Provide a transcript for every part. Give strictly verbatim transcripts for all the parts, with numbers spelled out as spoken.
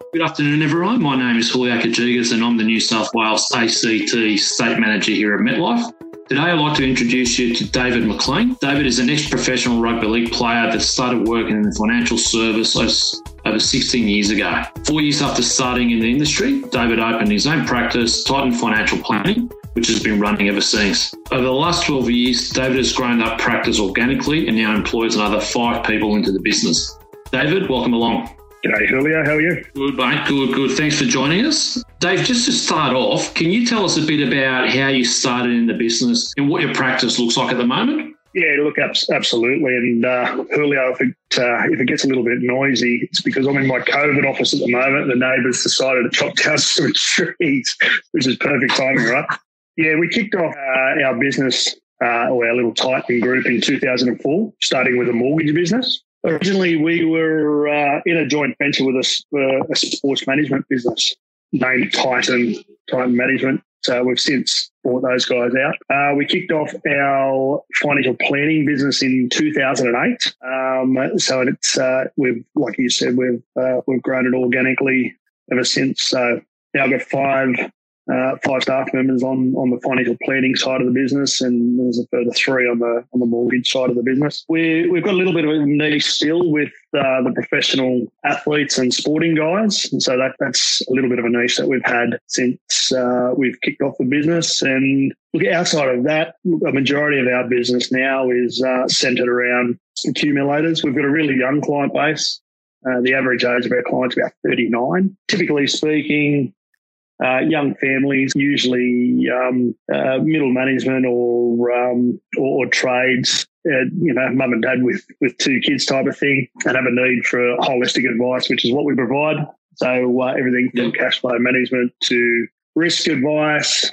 Good afternoon, everyone. My name is Julio Kajigas and I'm the New South Wales A C T State Manager here at MetLife. Today I'd like to introduce you to David McLean. David is an ex-professional rugby league player that started working in the financial service over sixteen years ago. Four years after starting in the industry, David opened his own practice, Titan Financial Planning, which has been running ever since. Over the last twelve years, David has grown that practice organically and now employs another five people into the business. David, welcome along. G'day, Julio. How are you? Good, mate. Good, good. Thanks for joining us. Dave, just to start off, can you tell us a bit about how you started in the business and what your practice looks like at the moment? Yeah, look, absolutely. And uh, Julio, if it, uh, if it gets a little bit noisy, it's because I'm in my COVID office at the moment. The neighbours decided to chop down some trees, which is perfect timing, right? Yeah, we kicked off uh, our business uh, or our little Titan group in two thousand four, starting with a mortgage business. Originally, we were uh, in a joint venture with a, uh, a sports management business named Titan, Titan Management. So we've since bought those guys out. Uh, we kicked off our financial planning business in two thousand eight. Um, so it's uh, we've, like you said, we've uh, we've grown it organically ever since. So now I've got five uh, five staff members on on the financial planning side of the business, and there's a further three on the on the mortgage side of the business. We we've got a little bit of a niche still with uh, the professional athletes and sporting guys, and so that that's a little bit of a niche that we've had since uh, we've kicked off the business. And look, outside of that, a majority of our business now is uh, centred around accumulators. We've got a really young client base. Uh, the average age of our clients is about thirty-nine. Typically speaking, Uh, young families, usually um, uh, middle management or um, or, or trades, uh, you know, mum and dad with, with two kids type of thing, and have a need for holistic advice, which is what we provide. So uh, everything from cash flow management to risk advice,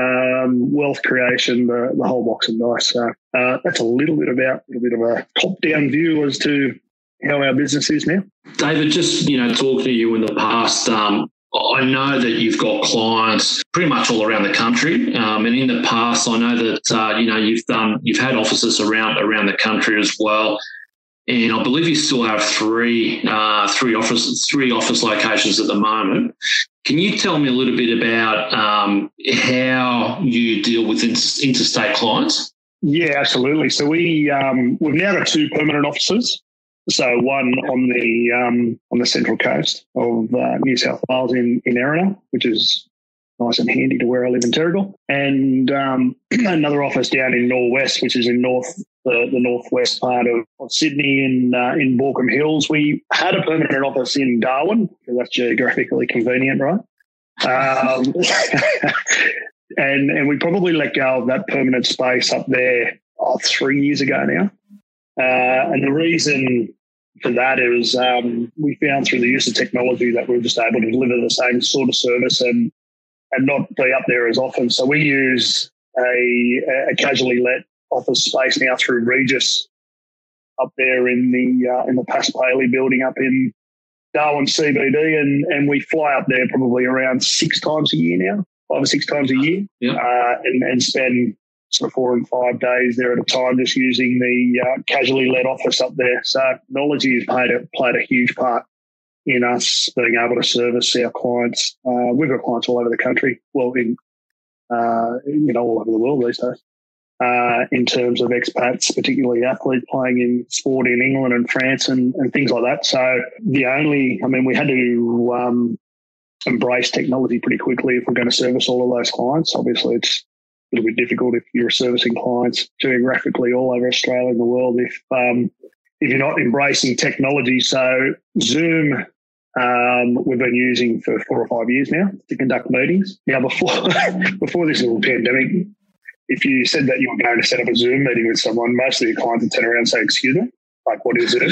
um, wealth creation, the, the whole box of dice. So uh, that's a little bit about a little bit of a top-down view as to how our business is now. David, just, you know, talking to you in the past, um, I know that you've got clients pretty much all around the country, um, and in the past, I know that uh, you know you've done you've had offices around around the country as well, and I believe you still have three uh, three office three office locations at the moment. Can you tell me a little bit about um, how you deal with inter- interstate clients? Yeah, absolutely. So we um, we've now got two permanent offices. So one on the um, on the central coast of uh, New South Wales in, in Erina, which is nice and handy to where I live in Terrigal, and um, another office down in Norwest, which is in north the, the northwest part of, of Sydney in uh, in Baulkham Hills. We had a permanent office in Darwin because that's geographically convenient, right? Um, and and we probably let go of that permanent space up there oh, three years ago now. Uh, and the reason for that is um, we found through the use of technology that we were just able to deliver the same sort of service and and not be up there as often. So we use a, a casually let office space now through Regis up there in the uh, in the Pass Paley building up in Darwin C B D, and and we fly up there probably around six times a year now, five or six times a year, yeah. uh, and and spend sort of four and five days there at a time, just using the uh, casually led office up there. So technology has played a, played a huge part in us being able to service our clients. Uh, we've got clients all over the country, well, in uh, you know, all over the world these days. Uh, in terms of expats, particularly athletes playing in sport in England and France and, and things like that. So the only, I mean, we had to um, embrace technology pretty quickly if we're going to service all of those clients. Obviously, it's a little bit difficult if you're servicing clients geographically all over Australia and the world if um, if you're not embracing technology. So Zoom, um, we've been using for four or five years now to conduct meetings. Now, before before this little pandemic, if you said that you were going to set up a Zoom meeting with someone, most of your clients would turn around and say, "Excuse me, like what is it?"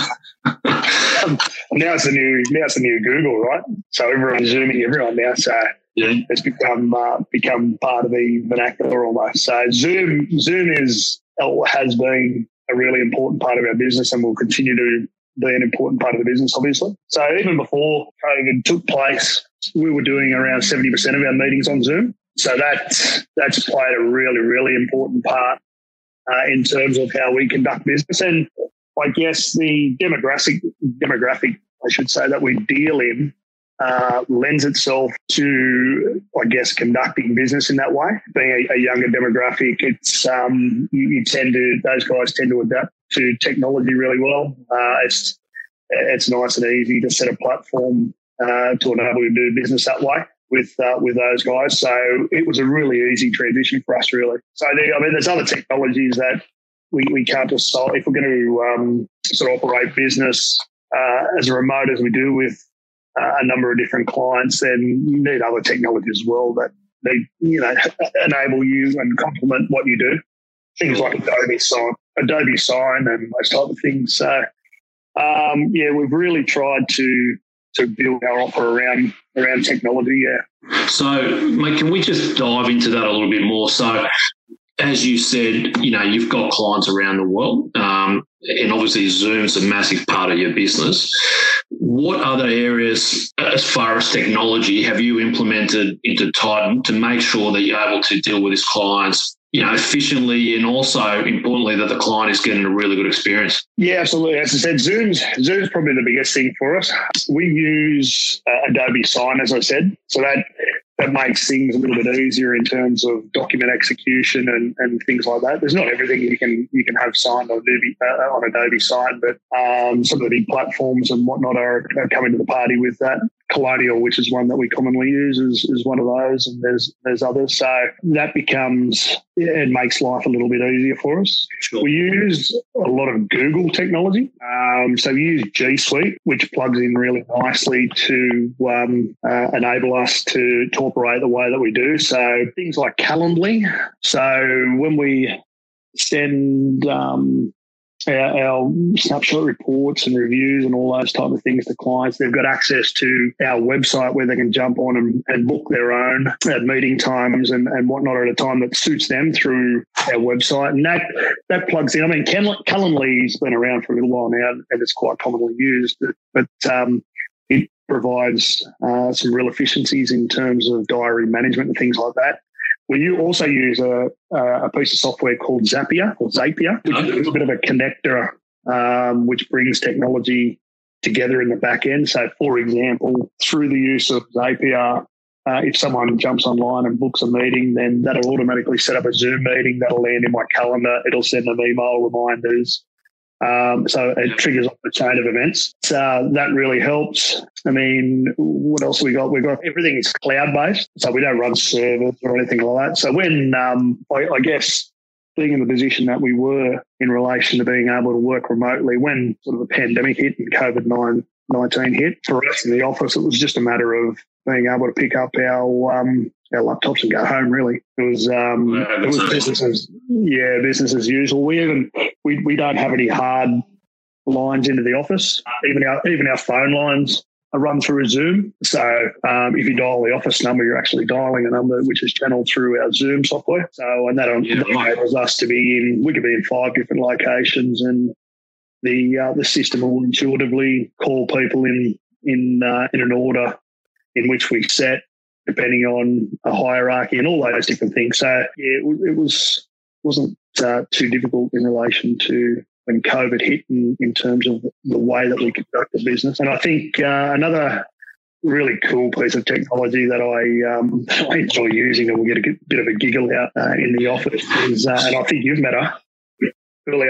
um, now it's the new now it's the new Google, right? So everyone's Zooming everyone now. So yeah. It's become uh, become part of the vernacular almost. So Zoom Zoom is has been a really important part of our business and will continue to be an important part of the business, obviously. So even before COVID took place, we were doing around seventy percent of our meetings on Zoom. So that that's played a really, really important part uh, in terms of how we conduct business. And I guess the demographic demographic, I should say, that we deal in uh, lends itself to, I guess, conducting business in that way. Being a, a younger demographic, it's um, you, you tend to those guys tend to adapt to technology really well. Uh, it's it's nice and easy to set a platform uh, to enable you to do business that way with uh, with those guys. So it was a really easy transition for us, really. So there, I mean, there's other technologies that we, we can't just solve if we're going to um, sort of operate business uh, as remote as we do with Uh, a number of different clients, then you need other technologies as well that they, you know, enable you and complement what you do. Things like Adobe Sign, Adobe Sign, and those type of things. So, um, yeah, we've really tried to to build our offer around around technology. Yeah. So, mate, can we just dive into that a little bit more? So, as you said, you know, you've got clients around the world, um, and obviously Zoom's a massive part of your business. What other areas, as far as technology, have you implemented into Titan to make sure that you're able to deal with these clients, you know, efficiently, and also importantly that the client is getting a really good experience? Yeah, absolutely. As I said, Zoom's Zoom's probably the biggest thing for us. We use uh, Adobe Sign, as I said, so that. That makes things a little bit easier in terms of document execution and, and things like that. There's not everything you can you can have signed on Adobe, uh, on Adobe Sign, but um, some of the big platforms and whatnot are, are coming to the party with that. Colonial, which is one that we commonly use, is, is one of those, and there's there's others. So that becomes it makes life a little bit easier for us. Sure. We use a lot of Google technology, um, so we use G Suite, which plugs in really nicely to um, uh, enable us to, to operate the way that we do. So things like Calendly. So when we send um, Our, our snapshot reports and reviews and all those type of things to clients, they've got access to our website where they can jump on and, and book their own at meeting times and, and whatnot at a time that suits them through our website. And that, that plugs in. I mean, Cal- Calendly's been around for a little while now and it's quite commonly used, but um, it provides uh, some real efficiencies in terms of diary management and things like that. Well, you also use a, a piece of software called Zapier or Zapier, which is a bit of a connector, um, which brings technology together in the back end. So, for example, through the use of Zapier, uh, if someone jumps online and books a meeting, then that'll automatically set up a Zoom meeting. That'll land in my calendar. It'll send them email reminders. Um, so it triggers off the chain of events. So that really helps. I mean, what else have we got? We've got everything is cloud-based, so we don't run servers or anything like that. So when, um, I, I guess, being in the position that we were in relation to being able to work remotely, when sort of the pandemic hit and COVID nineteen hit, for us in the office, it was just a matter of being able to pick up our um, our laptops and go home. Really, it was um, yeah, it was business as yeah business as usual. We even we we don't have any hard lines into the office. Even our even our phone lines are run through a Zoom. So um, if you dial the office number, you're actually dialing a number which is channeled through our Zoom software. So and that, yeah, that enables us to be in. We could be in five different locations, and the uh, the system will intuitively call people in in uh, in an order in which we set, depending on a hierarchy and all those different things. So yeah, it, it was wasn't uh, too difficult in relation to when COVID hit in, in terms of the way that we conduct the business. And I think uh, another really cool piece of technology that I um, I enjoy using and we'll get a bit of a giggle out uh, in the office is, uh, and I think you've met her earlier,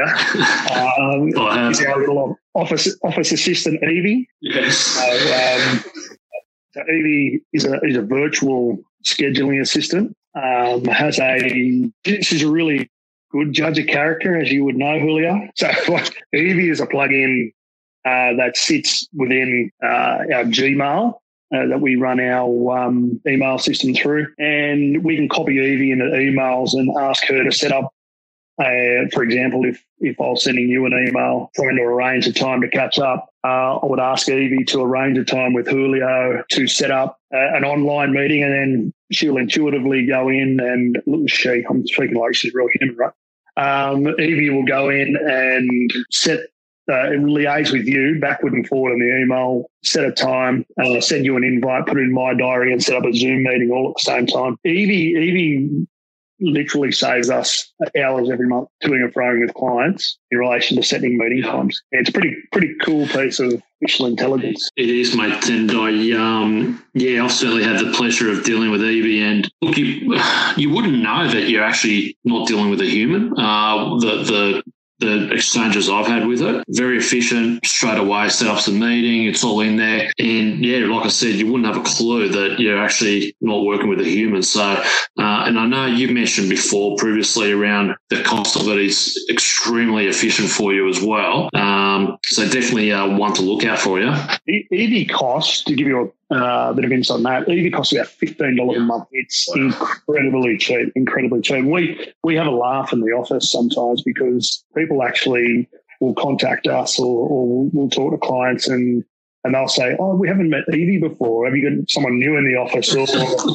um, oh, is our little office office assistant, Evie. Yes. So, um, so Evie is a is a virtual scheduling assistant. Um, has a she's a really good judge of character, as you would know, Julio. So Evie is a plugin uh, that sits within uh, our Gmail uh, that we run our um, email system through, and we can copy Evie into emails and ask her to set up. Uh, for example, if, if I was sending you an email trying to arrange a time to catch up, uh, I would ask Evie to arrange a time with Julio to set up uh, an online meeting, and then she'll intuitively go in and look, she, I'm speaking like she's real human, right? Um, Evie will go in and set uh, and liaise with you backward and forward in the email, set a time, uh, send you an invite, put it in my diary and set up a Zoom meeting all at the same time. Evie, Evie literally saves us hours every month doing and froing with clients in relation to setting meeting times. Yeah, it's a pretty pretty cool piece of artificial intelligence. It is, mate. And I, um, yeah, I've certainly had the pleasure of dealing with Evie. And look, you, you wouldn't know that you're actually not dealing with a human. Uh, the the The exchanges I've had with it, very efficient, straight away, set up some meeting, it's all in there. And yeah, like I said, you wouldn't have a clue that you're actually not working with a human. So, uh, and I know you mentioned before previously around the cost of it is extremely efficient for you as well. Um, so definitely uh, one to look out for you. Evie costs, to give you a uh, bit of insight on that, Evie costs about fifteen dollars a month. It's wow. incredibly cheap, incredibly cheap. We we have a laugh in the office sometimes because people actually will contact us or, or we'll, we'll talk to clients and, and they'll say, oh, we haven't met Evie before. Have you got someone new in the office? Or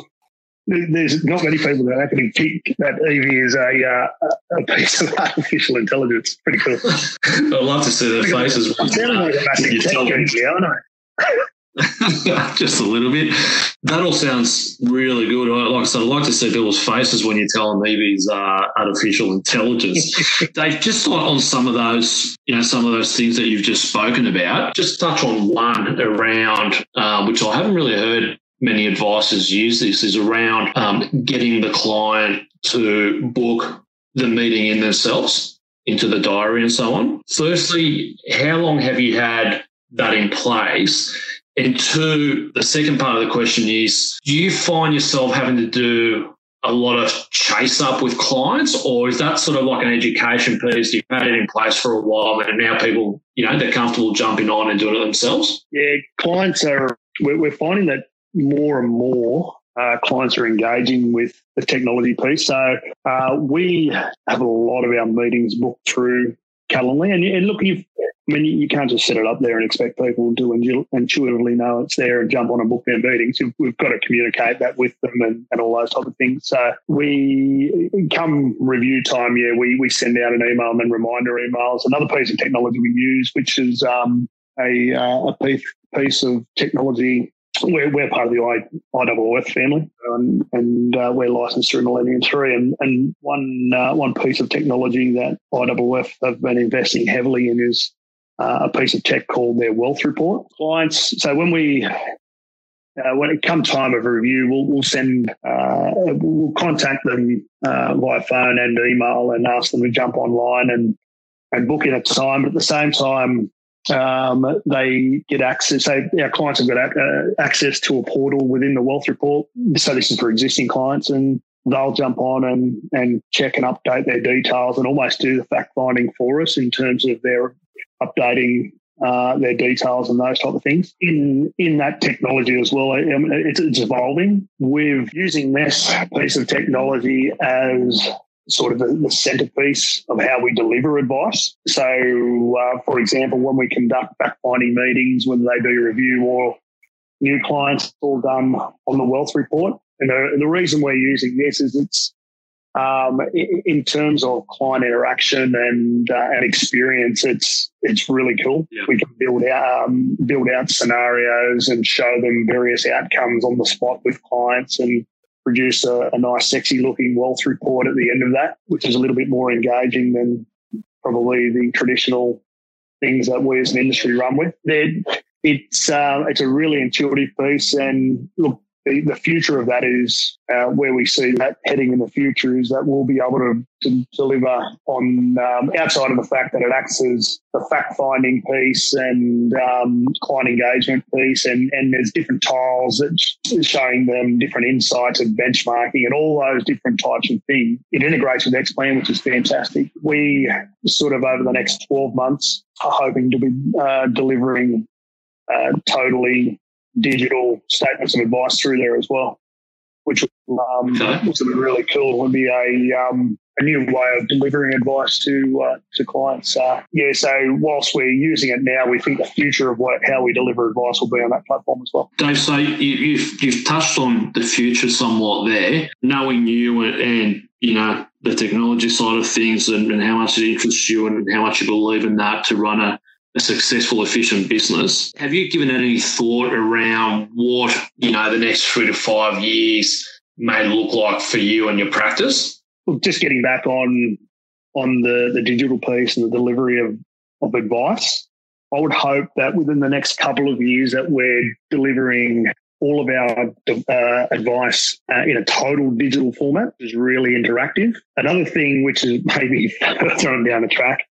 there's not many people that actually think that Evie is a, uh, a piece of artificial intelligence. Pretty cool. I'd love to see their faces. I'm sounding like a massive tech geek, aren't I? Just a little bit. That all sounds really good. Like I said, I'd like to see people's faces when you tell them Evie's uh, artificial intelligence. Dave, just on, on some of those, you know, some of those things that you've just spoken about, just touch on one around, uh, which I haven't really heard many advisors use this, is around um, getting the client to book the meeting in themselves into the diary and so on. Firstly, how long have you had that in place? And two, the second part of the question is, do you find yourself having to do a lot of chase up with clients, or is that sort of like an education piece? You've had it in place for a while and now people, you know, they're comfortable jumping on and doing it themselves? Yeah, clients are, we're, we're finding that more and more uh, clients are engaging with the technology piece. So uh, we have a lot of our meetings booked through Calendly. And, and look, you've, I mean, you can't just set it up there and expect people to intuitively know it's there and jump on and book their meetings. We've got to communicate that with them and, and all those type of things. So we, come review time, yeah, we we send out an email and then reminder emails. Another piece of technology we use, which is um, a, uh, a piece, piece of technology. We're, we're part of the I, I W F family, um, and uh, we're licensed through Millennium three. And, and one uh, one piece of technology that I W F have been investing heavily in is uh, a piece of tech called their Wealth Report. Clients, so when we uh, when it comes time of a review, we'll, we'll send uh, we'll contact them uh, via phone and email and ask them to jump online and and book in a time. But at the same time, Um, they get access. So our clients have got uh, access to a portal within the Wealth Report. So this is for existing clients, and they'll jump on and, and check and update their details and almost do the fact finding for us in terms of their updating uh, their details and those type of things. In in that technology as well, it's, it's evolving. We're using this piece of technology as sort of the, the centerpiece of how we deliver advice. So, uh, for example, when we conduct fact-finding meetings, whether they be a review or new clients, it's all done on the Wealth Report. And the, the reason we're using this is it's um, in, in terms of client interaction and uh, and experience, it's it's really cool. Yeah. We can build out um, build out scenarios and show them various outcomes on the spot with clients and produce a, a nice, sexy-looking wealth report at the end of that, which is a little bit more engaging than probably the traditional things that we as an industry run with. They're, it's uh, it's a really intuitive piece, and look, the, the future of that is uh, where we see that heading in the future is that we'll be able to, to deliver on um, outside of the fact that it acts as the fact-finding piece and um, client engagement piece, and, and there's different tiles that is showing them different insights and benchmarking and all those different types of things. It integrates with Xplan, which is fantastic. We sort of over the next twelve months are hoping to be uh, delivering uh, totally digital statements of advice through there as well, which um, okay. which would be really cool. It would be a um, a new way of delivering advice to uh, to clients. Uh, yeah, so whilst we're using it now, we think the future of what how we deliver advice will be on that platform as well. Dave, so you, you've you've touched on the future somewhat there, knowing you and, and you know the technology side of things and, and how much it interests you and how much you believe in that to run a a successful, efficient business. Have you given it any thought around what, you know, the next three to five years may look like for you and your practice? just getting back on on the, the digital piece and the delivery of, of advice, I would hope that within the next couple of years that we're delivering all of our uh, advice uh, in a total digital format, which is really interactive. Another thing which is maybe further on down the track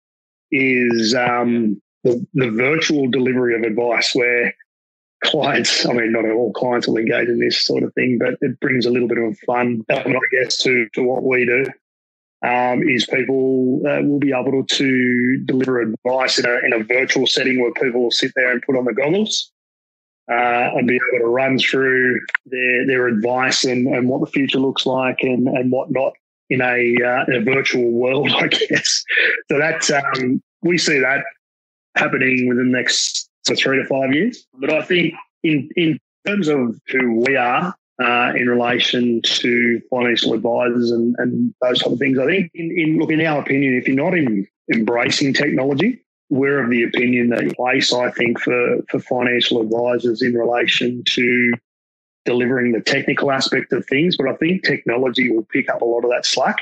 is um, the, the virtual delivery of advice where clients, I mean, not all clients will engage in this sort of thing, but it brings a little bit of fun, I guess, to, to what we do. Um, is people uh, will be able to deliver advice in a, in a virtual setting where people will sit there and put on the goggles uh, and be able to run through their their advice and, and what the future looks like and, and whatnot in a uh, in a virtual world, I guess. So that's um, we see that happening within the next so three to five years. But I think in in terms of who we are, Uh, in relation to financial advisors and, and those type of things. I think, in, in look, in our opinion, if you're not in embracing technology, we're of the opinion that place, I think, for, for financial advisors in relation to delivering the technical aspect of things. But I think technology will pick up a lot of that slack.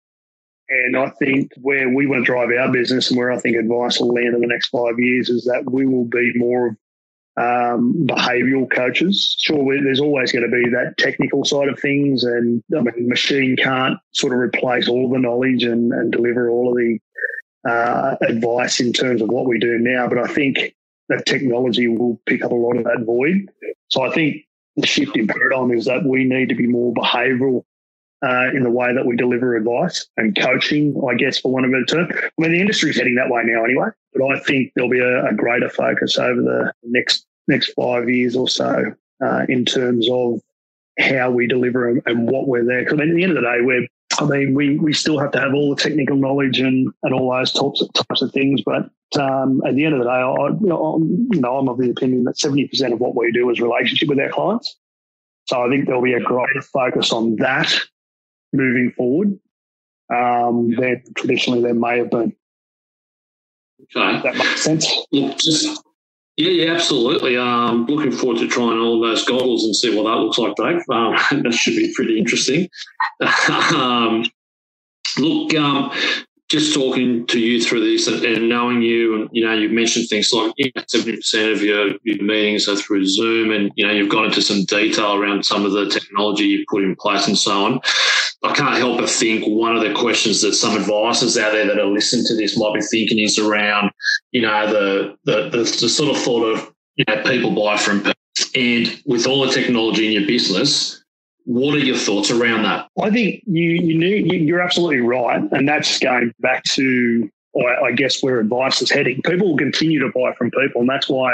And I think where we want to drive our business and where I think advice will land in the next five years is that we will be more of Um, behavioural coaches. Sure, we, there's always going to be that technical side of things, and I mean, machine can't sort of replace all the knowledge and, and deliver all of the uh, advice in terms of what we do now. But I think that technology will pick up a lot of that void. So I think the shift in paradigm is that we need to be more behavioural uh, in the way that we deliver advice and coaching, I guess, for one of a term. I mean, the industry's heading that way now anyway, but I think there'll be a, a greater focus over the next next five years or so uh, in terms of how we deliver and, and what we're there. Because I mean, at the end of the day, we're, I mean, we we still have to have all the technical knowledge and, and all those types of, types of things. But um, at the end of the day, I, you know, I'm, you know, I'm of the opinion that seventy percent of what we do is relationship with our clients. So I think there'll be a greater focus on that moving forward um, than traditionally there may have been. Okay. Does that make sense? Look, just yeah, yeah, absolutely. Um, looking forward to trying all of those goggles and see what that looks like, Dave. Um, that should be pretty interesting. um, look, um, just talking to you through this and, and knowing you, and you know, you've mentioned things like you know, seventy percent of your, your meetings are through Zoom, and you know, you've gone into some detail around some of the technology you've put in place and so on. I can't help but think one of the questions that some advisors out there that are listening to this might be thinking is around, you know, the the, the, the sort of thought of, you know, people buy from people. And with all the technology in your business, what are your thoughts around that? I think you you need, you're absolutely right, and that's going back to, I, I guess, where advice is heading. People will continue to buy from people, and that's why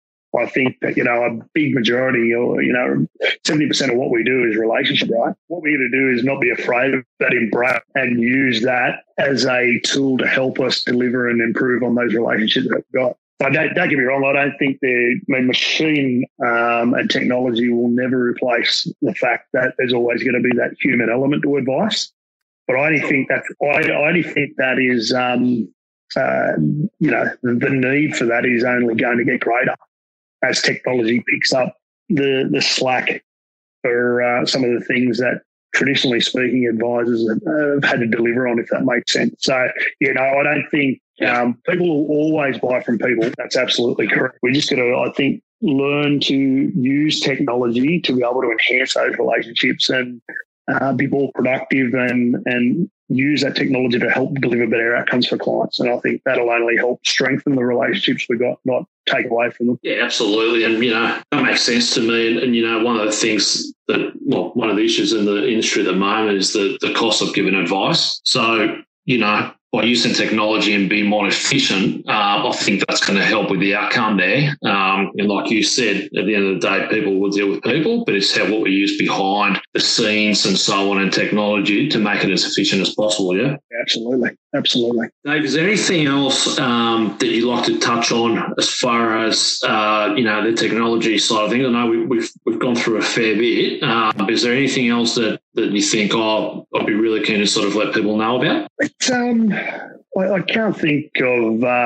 I think that, you know, a big majority, or, you know, seventy percent of what we do is relationship, right? What we're going to do is not be afraid of that, embrace and use that as a tool to help us deliver and improve on those relationships that we've got. So don't, don't get me wrong, I don't think the I mean, machine um, and technology will never replace the fact that there's always going to be that human element to advice. But I only think that, I, I only think that is, um, uh, you know, the, the need for that is only going to get greater as technology picks up the, the slack for uh, some of the things that, traditionally speaking, advisors have had to deliver on, if that makes sense. So, you know, I don't think um, people will always buy from people. That's absolutely correct. We just got to, I think, learn to use technology to be able to enhance those relationships and uh, be more productive and and use that technology to help deliver better outcomes for clients. And I think that'll only help strengthen the relationships we've got, not take away from them. Yeah, absolutely. And, you know, that makes sense to me. And, and, you know, one of the things that, well, one of the issues in the industry at the moment is the, the cost of giving advice. So, you know, by using technology and being more efficient, uh, I think that's going to help with the outcome there. Um, and like you said, at the end of the day, people will deal with people, but it's how what we use behind the scenes and so on and technology to make it as efficient as possible, yeah? Absolutely, absolutely. Dave, is there anything else um, that you'd like to touch on as far as, uh, you know, the technology side of things? I know we, we've we've gone through a fair bit. Um, but is there anything else that, that you think, oh, I'd be really keen to sort of let people know about? It's, um, I, I can't think of uh,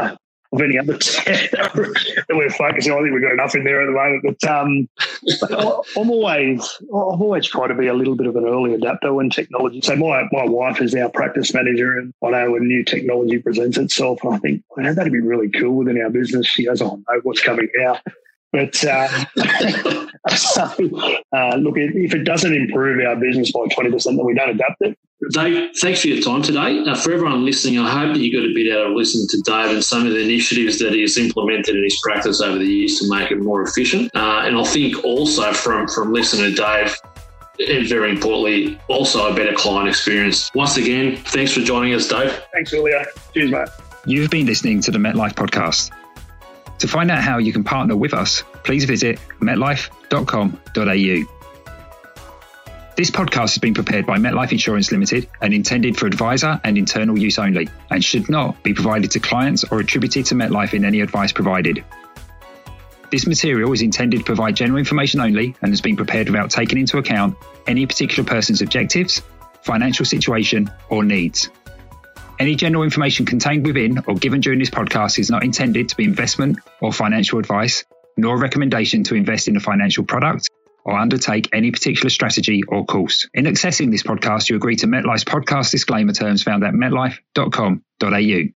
of any other tech that we're focusing on. I think we've got enough in there at the moment. But, um, but I'm always, I've always tried to be a little bit of an early adapter when technology. So my, my wife is our practice manager, and I know when new technology presents itself, and I think, man, that'd be really cool within our business. She goes, oh, no, what's coming out? But uh, so, uh, look, if it doesn't improve our business by twenty percent, then we don't adapt it. Dave, thanks for your time today. Uh, for everyone listening, I hope that you got a bit out of listening to Dave and some of the initiatives that he has implemented in his practice over the years to make it more efficient. Uh, and I think also from, from listening to Dave, and very importantly, also a better client experience. Once again, thanks for joining us, Dave. Thanks, Julio. Cheers, mate. You've been listening to the MetLife podcast. To find out how you can partner with us, please visit metlife dot com dot a u. This podcast has been prepared by MetLife Insurance Limited and intended for advisor and internal use only, and should not be provided to clients or attributed to MetLife in any advice provided. This material is intended to provide general information only and has been prepared without taking into account any particular person's objectives, financial situation, or needs. Any general information contained within or given during this podcast is not intended to be investment or financial advice, nor a recommendation to invest in a financial product or undertake any particular strategy or course. In accessing this podcast, you agree to MetLife's podcast disclaimer terms found at metlife dot com dot a u.